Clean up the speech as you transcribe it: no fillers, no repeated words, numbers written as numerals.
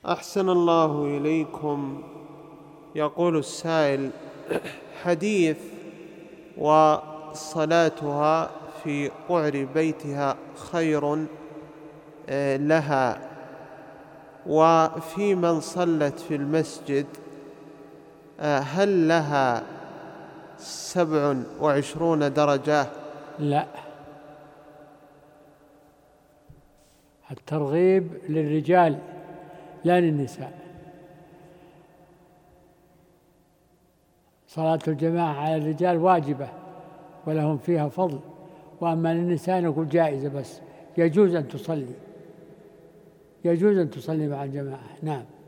أحسن الله إليكم. يقول السائل: حديث وصلاتها في قعر بيتها خير لها، وفي من صلت في المسجد هل لها 27 درجة؟ لا، الترغيب للرجال لا للنساء. صلاة الجماعة على الرجال واجبة ولهم فيها فضل، وأما للنساء نقول جائزة، بس يجوز أن تصلي مع الجماعة. نعم.